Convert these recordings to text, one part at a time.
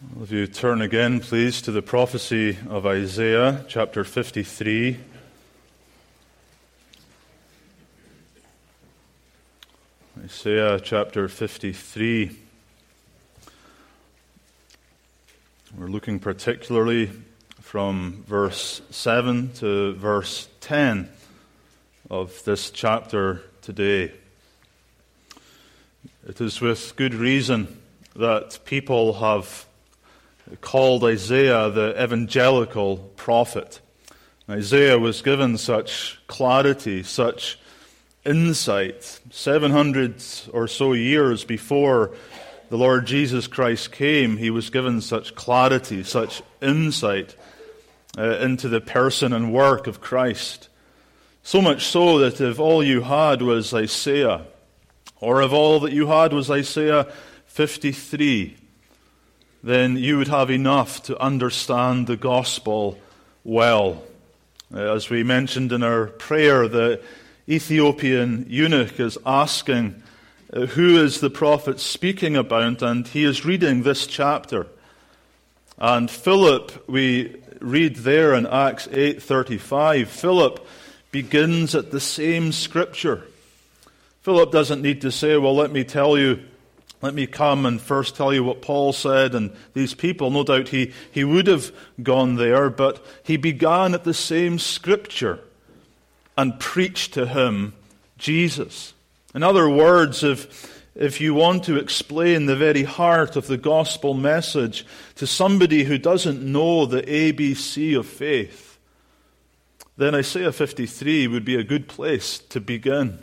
If you turn again, please, to the prophecy of Isaiah, chapter 53. Isaiah chapter 53. We're looking particularly from verse 7 to verse 10 of this chapter today. It is with good reason that people have called Isaiah the evangelical prophet. Isaiah was given such clarity, such insight, 700 or so years before the Lord Jesus Christ came. He was given such clarity, such insight into the person and work of Christ. So much so that if all you had was Isaiah, or if all that you had was Isaiah 53, then you would have enough to understand the gospel well. As we mentioned in our prayer, the Ethiopian eunuch is asking, who is the prophet speaking about? And he is reading this chapter. And Philip, we read there in Acts 8:35, Philip begins at the same scripture. Philip doesn't need to say, well, let me come and first tell you what Paul said and these people. No doubt he would have gone there, but he began at the same scripture and preached to him Jesus. In other words, if you want to explain the very heart of the gospel message to somebody who doesn't know the ABC of faith, then Isaiah 53 would be a good place to begin.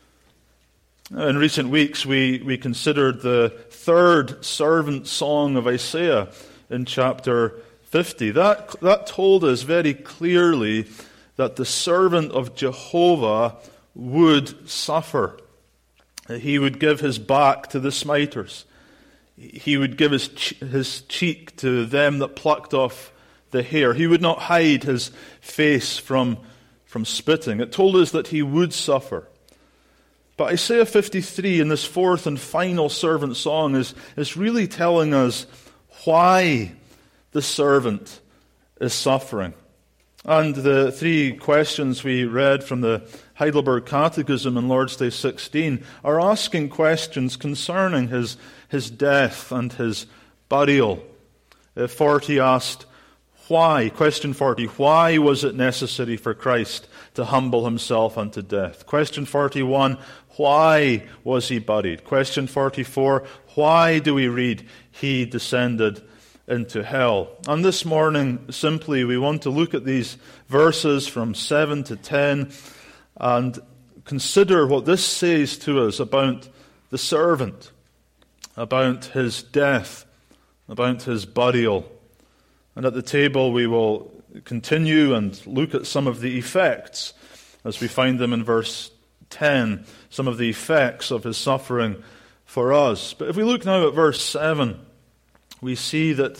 In recent weeks, we considered the third servant song of Isaiah in chapter 50. That told us very clearly that the servant of Jehovah would suffer. He would give his back to the smiters. He would give his cheek to them that plucked off the hair. He would not hide his face from spitting. It told us that he would suffer. But Isaiah 53 in this fourth and final servant song is really telling us why the servant is suffering. And the three questions we read from the Heidelberg Catechism in Lord's Day 16 are asking questions concerning his death and his burial. 40 asked, why? Question 40, why was it necessary for Christ to humble himself unto death? Question 41, why was he buried? Question 44, why do we read he descended into hell? And this morning, simply, we want to look at these verses from 7 to 10 and consider what this says to us about the servant, about his death, about his burial. And at the table we will continue and look at some of the effects, as we find them in verse 10, some of the effects of his suffering for us. But if we look now at verse 7, we see that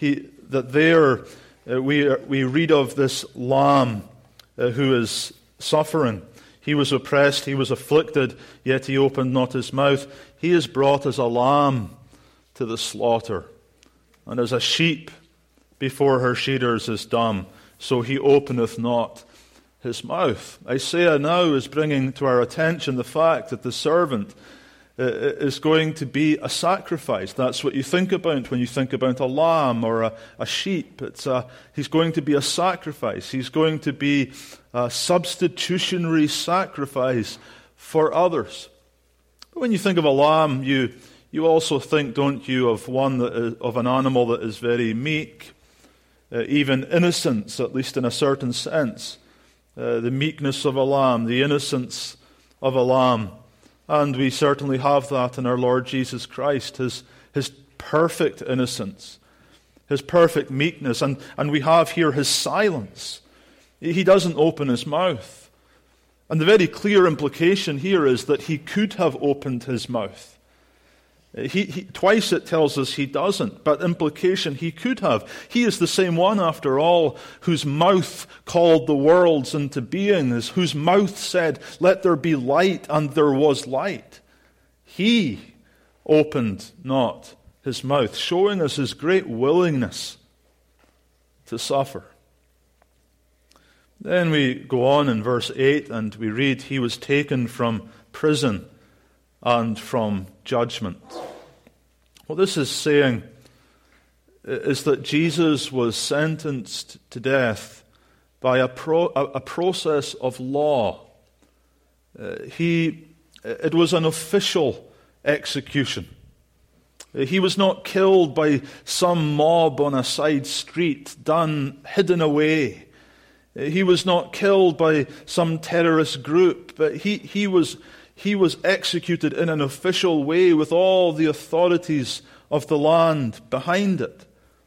there we read of this lamb who is suffering. He was oppressed, he was afflicted, yet he opened not his mouth. He is brought as a lamb to the slaughter, and as a sheep before her shearers is dumb, so he openeth not his mouth. Isaiah now is bringing to our attention the fact that the servant is going to be a sacrifice. That's what you think about when you think about a lamb or a sheep. He's going to be a sacrifice. He's going to be a substitutionary sacrifice for others. When you think of a lamb, you also think, don't you, of an animal that is very meek, even innocence, at least in a certain sense. The meekness of a lamb, the innocence of a lamb. And we certainly have that in our Lord Jesus Christ, his perfect innocence, his perfect meekness. And we have here his silence. He doesn't open his mouth. And the very clear implication here is that he could have opened his mouth. Twice it tells us he doesn't, but implication he could have. He is the same one, after all, whose mouth called the worlds into being, whose mouth said, let there be light, and there was light. He opened not his mouth, showing us his great willingness to suffer. Then we go on in verse 8 and we read, he was taken from prison and from judgment. What this is saying is that Jesus was sentenced to death by a process of law. It was an official execution. He was not killed by some mob on a side street, hidden away. He was not killed by some terrorist group, but he was executed in an official way with all the authorities of the land behind it.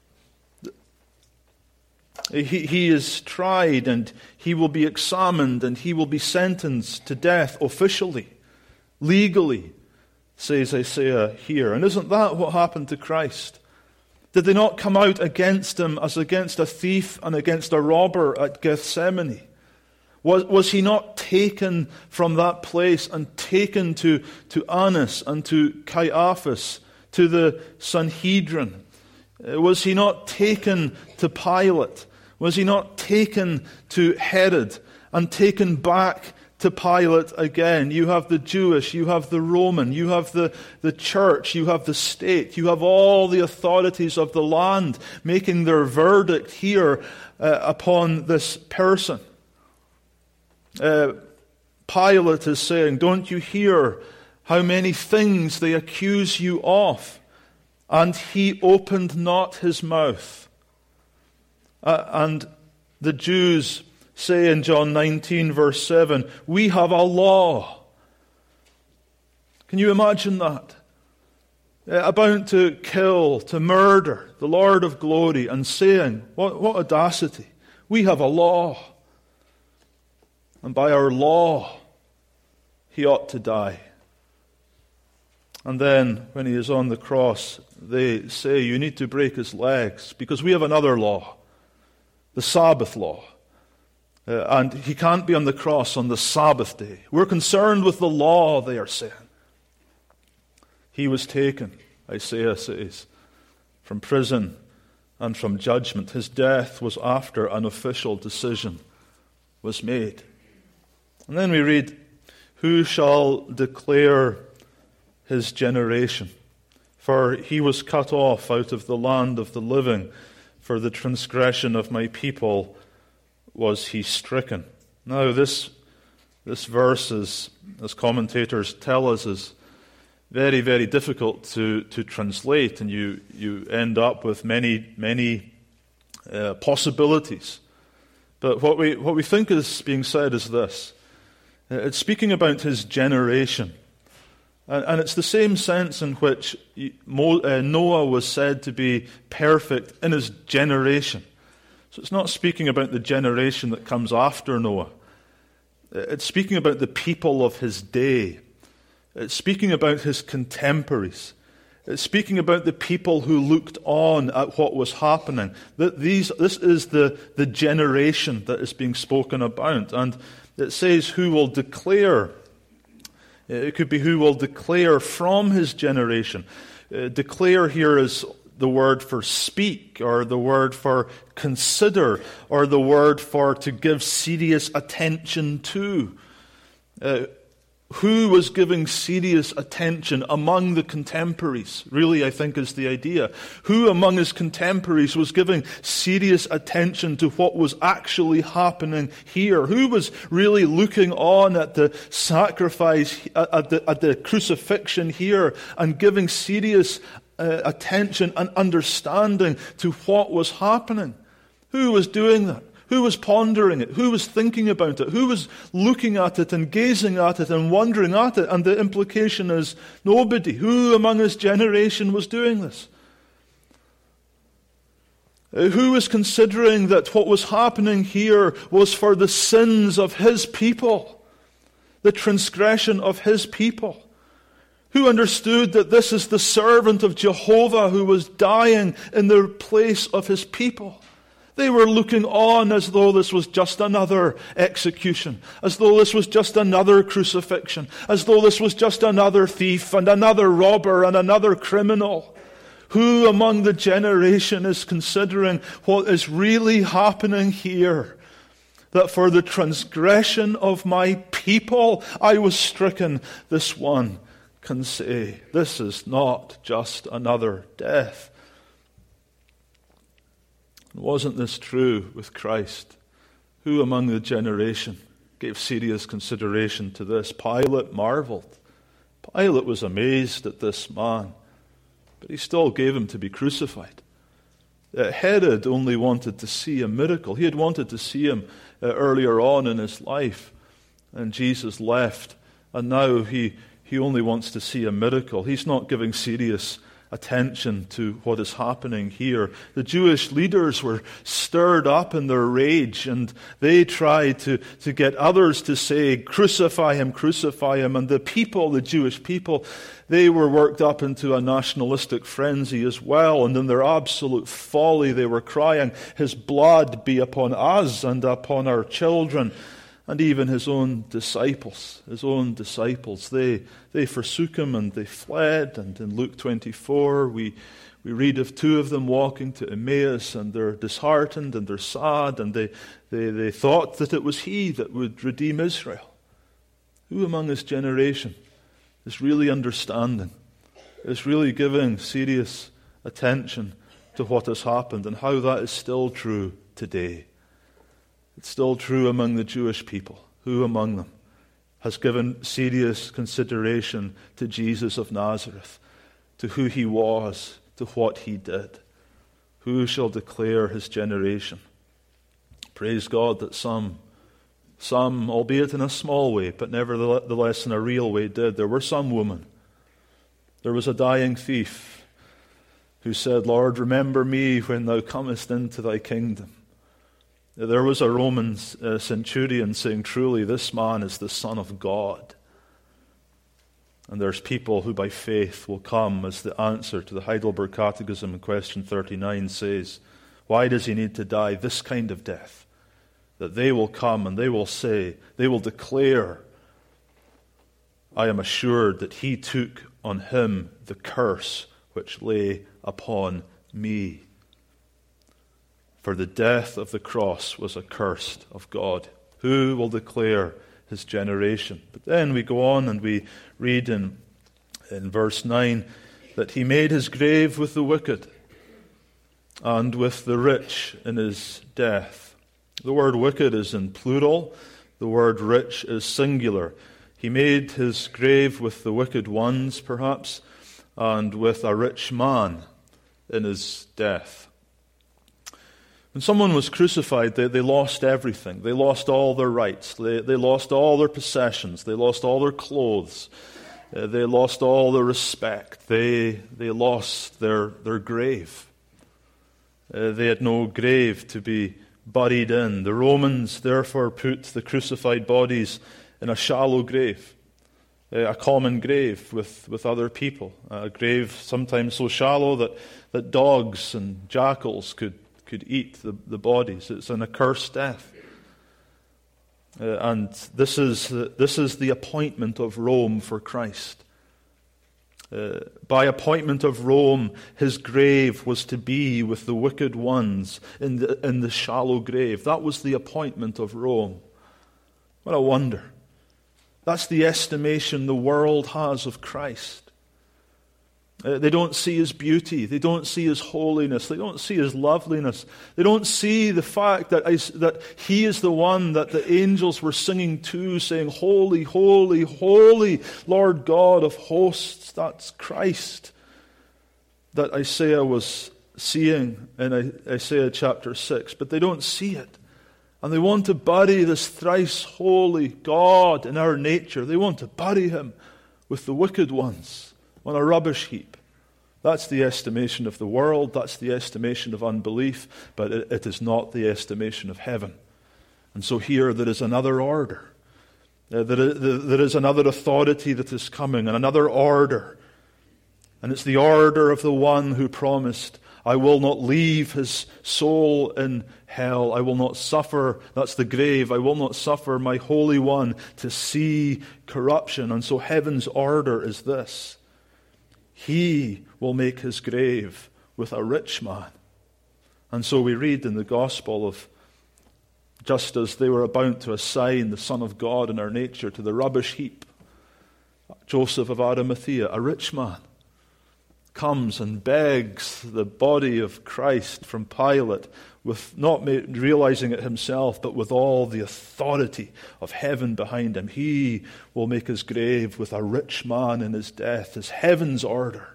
He is tried and he will be examined and he will be sentenced to death officially, legally, says Isaiah here. And isn't that what happened to Christ? Did they not come out against him as against a thief and against a robber at Gethsemane? Was he not taken from that place and taken to Annas and to Caiaphas, to the Sanhedrin? Was he not taken to Pilate? Was he not taken to Herod and taken back to Pilate again? You have the Jewish, you have the Roman, you have the church, you have the state, you have all the authorities of the land making their verdict here upon this person. Pilate is saying, don't you hear how many things they accuse you of? And he opened not his mouth. And the Jews say in John 19 verse 7, we have a law. Can you imagine that? About to kill, to murder the Lord of glory and saying, what audacity, we have a law. And by our law, he ought to die. And then, when he is on the cross, they say, you need to break his legs, because we have another law, the Sabbath law. And he can't be on the cross on the Sabbath day. We're concerned with the law, they are saying. He was taken, Isaiah says, from prison and from judgment. His death was after an official decision was made. And then we read, who shall declare his generation? For he was cut off out of the land of the living. For the transgression of my people was he stricken. Now this verse, as commentators tell us, is very, very difficult to translate, and you end up with many possibilities. But what we think is being said is this. It's speaking about his generation. And it's the same sense in which Noah was said to be perfect in his generation. So it's not speaking about the generation that comes after Noah. It's speaking about the people of his day. It's speaking about his contemporaries. It's speaking about the people who looked on at what was happening. This is the generation that is being spoken about. And it says, who will declare. It could be who will declare from his generation. Declare here is the word for speak, or the word for consider, or the word for to give serious attention to. Who was giving serious attention among the contemporaries? Really, I think is the idea. Who among his contemporaries was giving serious attention to what was actually happening here? Who was really looking on at the sacrifice, at the crucifixion here, and giving serious attention and understanding to what was happening? Who was doing that? Who was pondering it? Who was thinking about it? Who was looking at it and gazing at it and wondering at it? And the implication is nobody. Who among his generation was doing this? Who was considering that what was happening here was for the sins of his people, the transgression of his people? Who understood that this is the servant of Jehovah who was dying in the place of his people? They were looking on as though this was just another execution, as though this was just another crucifixion, as though this was just another thief and another robber and another criminal. Who among the generation is considering what is really happening here? That for the transgression of my people I was stricken. This one can say, this is not just another death. Wasn't this true with Christ? Who among the generation gave serious consideration to this? Pilate marveled. Pilate was amazed at this man, but he still gave him to be crucified. Herod only wanted to see a miracle. He had wanted to see him earlier on in his life, and Jesus left, and now he only wants to see a miracle. He's not giving serious attention to what is happening here. The Jewish leaders were stirred up in their rage, and they tried to get others to say, crucify him, crucify him. And the people, the Jewish people, they were worked up into a nationalistic frenzy as well. And in their absolute folly, they were crying, his blood be upon us and upon our children. And even his own disciples, they forsook him and they fled. And in Luke 24, we read of two of them walking to Emmaus, and they're disheartened and they're sad, and they thought that it was he that would redeem Israel. Who among his generation is really understanding, is really giving serious attention to what has happened and how that is still true today? It's still true among the Jewish people. Who among them has given serious consideration to Jesus of Nazareth, to who he was, to what he did? Who shall declare his generation? Praise God that some, albeit in a small way, but nevertheless in a real way, did. There were some women. There was a dying thief who said, Lord, remember me when thou comest into thy kingdom. There was a Roman centurion saying, truly, this man is the Son of God. And there's people who by faith will come, as the answer to the Heidelberg Catechism in question 39 says, why does he need to die this kind of death? That they will come and they will say, they will declare, I am assured that he took on him the curse which lay upon me. For the death of the cross was accursed of God. Who will declare his generation? But then we go on and we read in verse 9 that he made his grave with the wicked and with the rich in his death. The word wicked is in plural. The word rich is singular. He made his grave with the wicked ones, perhaps, and with a rich man in his death. When someone was crucified, they lost everything. They lost all their rights. They lost all their possessions. They lost all their clothes. They lost all their respect. They lost their grave. They had no grave to be buried in. The Romans therefore put the crucified bodies in a shallow grave, a common grave with other people, a grave sometimes so shallow that dogs and jackals could eat the bodies. It's an accursed death. And this is the appointment of Rome for Christ. By appointment of Rome, his grave was to be with the wicked ones in the shallow grave. That was the appointment of Rome. What a wonder. That's the estimation the world has of Christ. They don't see his beauty. They don't see his holiness. They don't see his loveliness. They don't see the fact that he is the one that the angels were singing to, saying, Holy, holy, holy, Lord God of hosts. That's Christ that Isaiah was seeing in Isaiah chapter 6. But they don't see it. And they want to bury this thrice holy God in our nature. They want to bury him with the wicked ones on a rubbish heap. That's the estimation of the world. That's the estimation of unbelief. But it is not the estimation of heaven. And so here there is another order. There is another authority that is coming, and another order. And it's the order of the one who promised, I will not leave his soul in hell. I will not suffer, that's the grave, I will not suffer my Holy One to see corruption. And so heaven's order is this. He will make his grave with a rich man. And so we read in the Gospel of, just as they were about to assign the Son of God in our nature to the rubbish heap, Joseph of Arimathea, a rich man, comes and begs the body of Christ from Pilate, with not realizing it himself, but with all the authority of heaven behind him. He will make his grave with a rich man in his death, as heaven's order.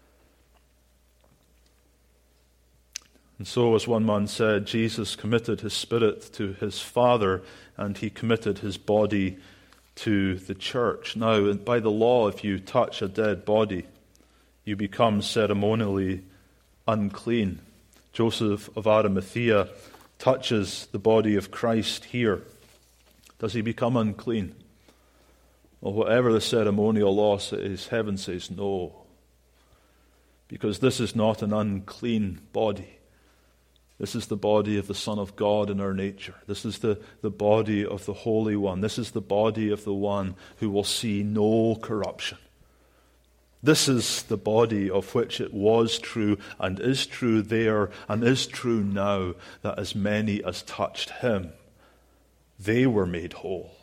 And so, as one man said, Jesus committed his spirit to his Father, and he committed his body to the church. Now, by the law, if you touch a dead body, you become ceremonially unclean. Joseph of Arimathea touches the body of Christ here. Does he become unclean? Well, whatever the ceremonial law says, heaven says no. Because this is not an unclean body. This is the body of the Son of God in our nature. This is the body of the Holy One. This is the body of the one who will see no corruption. This is the body of which it was true and is true there and is true now, that as many as touched him, they were made whole.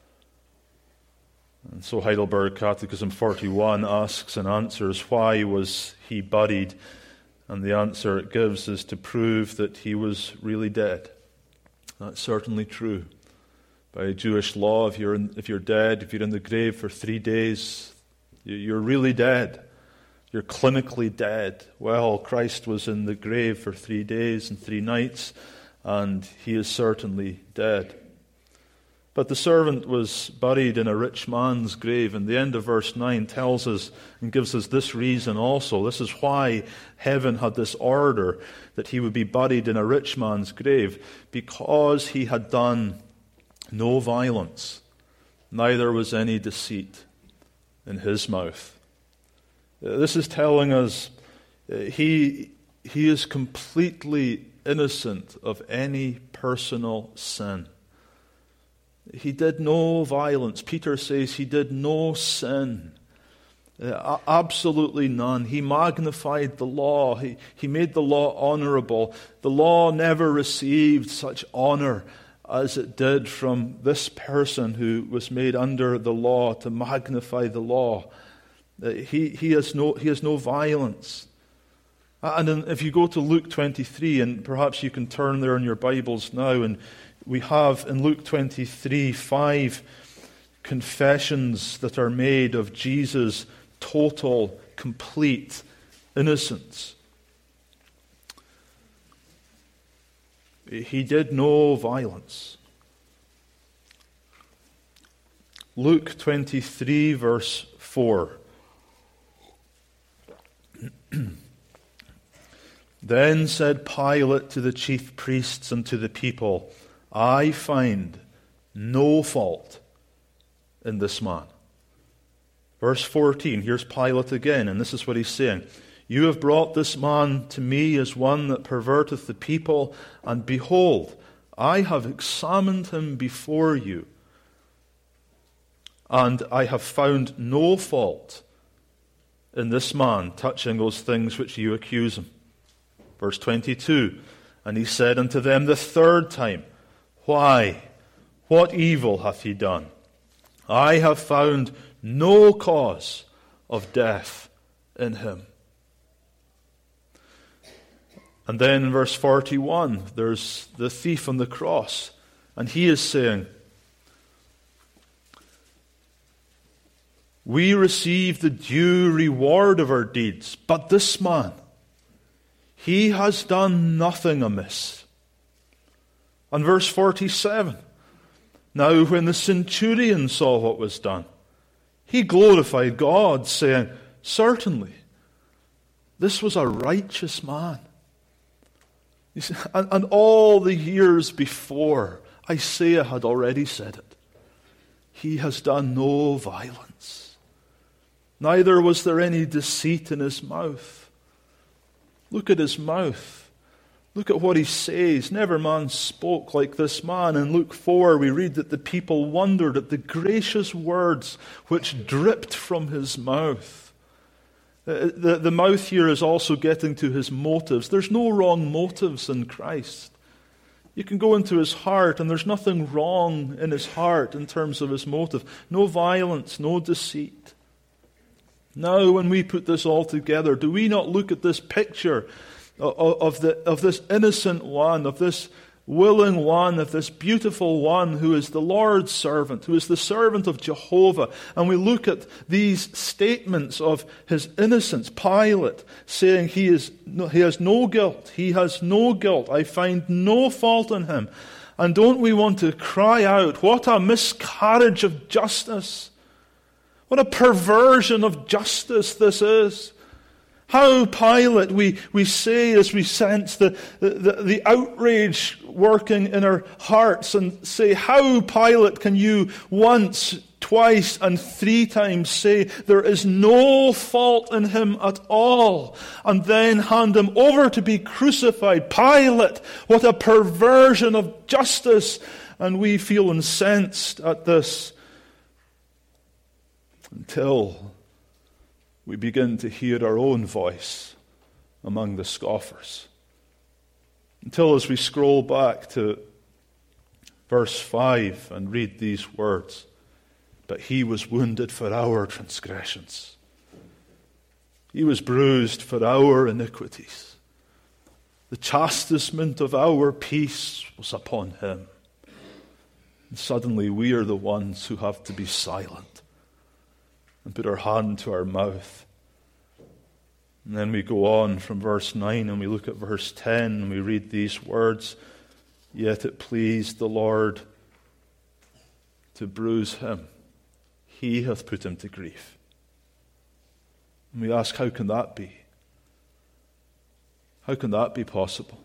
And so Heidelberg Catechism 41 asks and answers, why was he buried? And the answer it gives is to prove that he was really dead. That's certainly true. By Jewish law, if you're dead, if you're in the grave for 3 days, you're really dead. You're clinically dead. Well, Christ was in the grave for 3 days and 3 nights, and he is certainly dead. But the servant was buried in a rich man's grave, and the end of verse 9 tells us and gives us this reason also. This is why heaven had this order that he would be buried in a rich man's grave, because he had done no violence, neither was any deceit in his mouth. This is telling us he is completely innocent of any personal sin. He did no violence. Peter says he did no sin. Absolutely none. He magnified the law. He made the law honorable. The law never received such honor as it did from this person who was made under the law to magnify the law. He has no violence. And if you go to Luke 23, and perhaps you can turn there in your Bibles now, and we have in Luke 23 5 confessions that are made of Jesus' total, complete innocence. He did no violence. Luke 23 verse 4. Then said Pilate to the chief priests and to the people, I find no fault in this man. Verse 14, here's Pilate again, and this is what he's saying. You have brought this man to me as one that perverteth the people, and behold, I have examined him before you, and I have found no fault in this man touching those things which you accuse him. Verse 22, and he said unto them the third time, Why? What evil hath he done? I have found no cause of death in him. And then in verse 41, there's the thief on the cross, and he is saying, We receive the due reward of our deeds, but this man, he has done nothing amiss. And verse 47, Now when the centurion saw what was done, he glorified God, saying, Certainly, this was a righteous man. And all the years before, Isaiah had already said it. He has done no violence. Neither was there any deceit in his mouth. Look at his mouth. Look at what he says. Never man spoke like this man. In Luke 4, we read that the people wondered at the gracious words which dripped from his mouth. The mouth here is also getting to his motives. There's no wrong motives in Christ. You can go into his heart, and there's nothing wrong in his heart in terms of his motive. No violence, no deceit. Now, when we put this all together, do we not look at this picture of this innocent one, of this willing one, of this beautiful one who is the Lord's servant, who is the servant of Jehovah, and we look at these statements of his innocence, Pilate saying he has no guilt, he has no guilt, I find no fault in him. And don't we want to cry out, what a miscarriage of justice, what a perversion of justice this is. How Pilate, we say as we sense the outrage working in our hearts and say, how Pilate can you once, twice, and 3 times say there is no fault in him at all, and then hand him over to be crucified? Pilate, what a perversion of justice! And we feel incensed at this until we begin to hear our own voice among the scoffers. Until as we scroll back to verse 5 and read these words, but he was wounded for our transgressions. He was bruised for our iniquities. The chastisement of our peace was upon him. And suddenly we are the ones who have to be silent and put our hand to our mouth. And then we go on from verse 9 and we look at verse 10 and we read these words, yet it pleased the Lord to bruise him. He hath put him to grief. And we ask, how can that be? How can that be possible?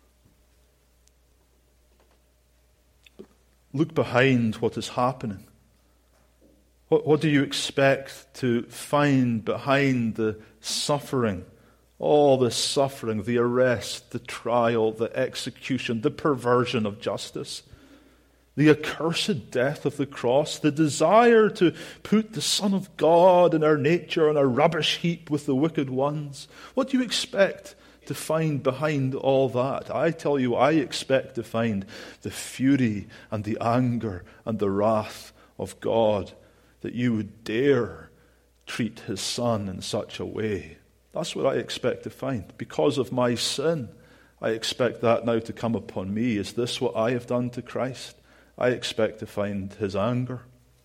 Look behind what is happening. What do you expect to find behind the suffering? All the suffering, the arrest, the trial, the execution, the perversion of justice, the accursed death of the cross, the desire to put the Son of God and our nature on a rubbish heap with the wicked ones. What do you expect to find behind all that? I tell you, I expect to find the fury and the anger and the wrath of God, that you would dare treat his Son in such a way. That's what I expect to find. Because of my sin, I expect that now to come upon me. Is this what I have done to Christ? I expect to find his anger.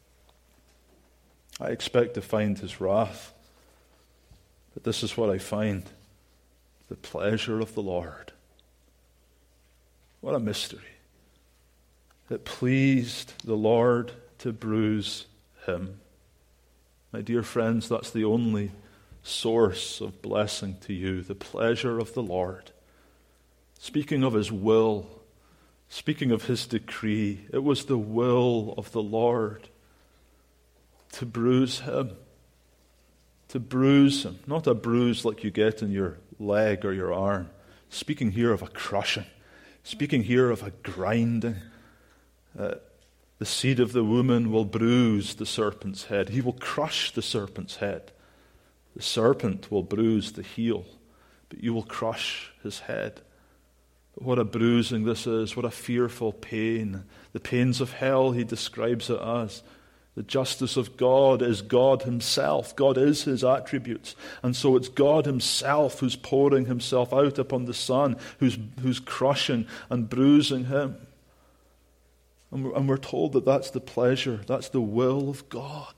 I expect to find his wrath. But this is what I find: the pleasure of the Lord. What a mystery. It pleased the Lord to bruise him. My dear friends, that's the only source of blessing to you, the pleasure of the Lord. Speaking of his will, speaking of his decree, it was the will of the Lord to bruise him. To bruise him. Not a bruise like you get in your leg or your arm. Speaking here of a crushing. Speaking here of a grinding. The seed of the woman will bruise the serpent's head. He will crush the serpent's head. The serpent will bruise the heel, but you will crush his head. But what a bruising this is, what a fearful pain. The pains of hell, he describes it as. The justice of God is God himself. God is his attributes. And so it's God himself who's pouring himself out upon the Son, who's crushing and bruising him. And we're told that that's the pleasure, that's the will of God.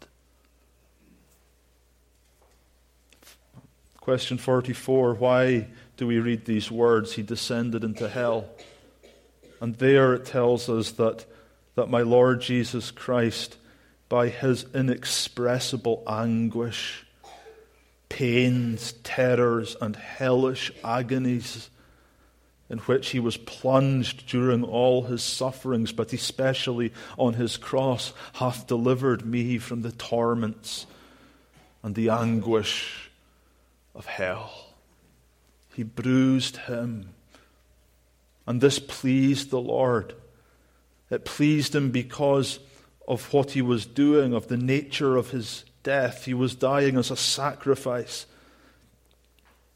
Question 44, why do we read these words? He descended into hell. And there it tells us that my Lord Jesus Christ, by his inexpressible anguish, pains, terrors, and hellish agonies in which he was plunged during all his sufferings, but especially on his cross, hath delivered me from the torments and the anguish of hell. He bruised him. And this pleased the Lord. It pleased him because of what he was doing, of the nature of his death. He was dying as a sacrifice.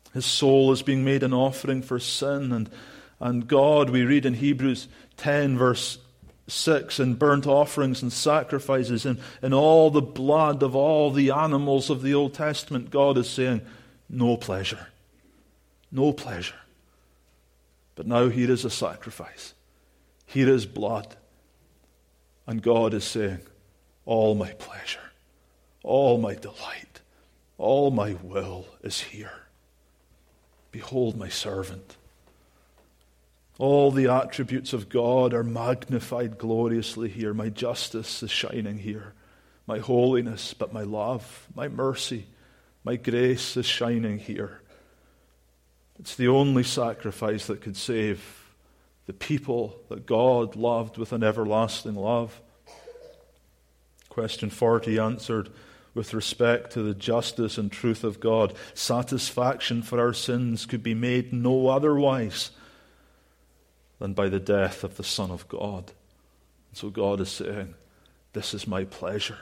His soul is being made an offering for sin. And God, we read in Hebrews 10 verse 6, in burnt offerings and sacrifices, in all the blood of all the animals of the Old Testament, God is saying, no pleasure. No pleasure. But now here is a sacrifice. Here is blood. And God is saying, all my pleasure, all my delight, all my will is here. Behold my servant. All the attributes of God are magnified gloriously here. My justice is shining here. My holiness, but my love, my mercy, my grace is shining here. It's the only sacrifice that could save the people that God loved with an everlasting love. Question 40 answered with respect to the justice and truth of God. Satisfaction for our sins could be made no otherwise than by the death of the Son of God. And so God is saying, this is my pleasure.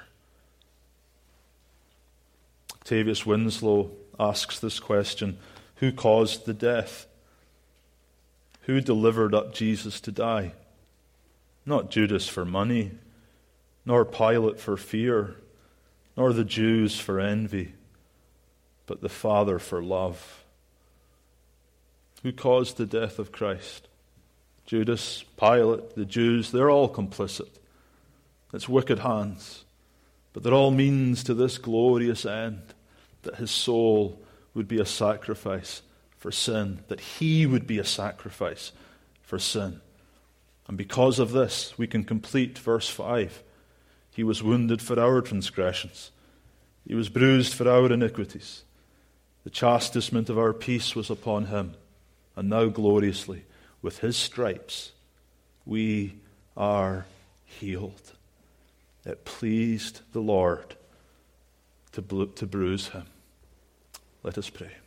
Octavius Winslow asks this question, who caused the death? Who delivered up Jesus to die? Not Judas for money, nor Pilate for fear, nor the Jews for envy, but the Father for love. Who caused the death of Christ? Judas, Pilate, the Jews, they're all complicit. It's wicked hands. But they're all means to this glorious end, that his soul would be a sacrifice for sin, that he would be a sacrifice for sin. And because of this, we can complete verse 5. He was wounded for our transgressions. He was bruised for our iniquities. The chastisement of our peace was upon him. And now gloriously, with his stripes, we are healed. It pleased the Lord to bruise him. Let us pray.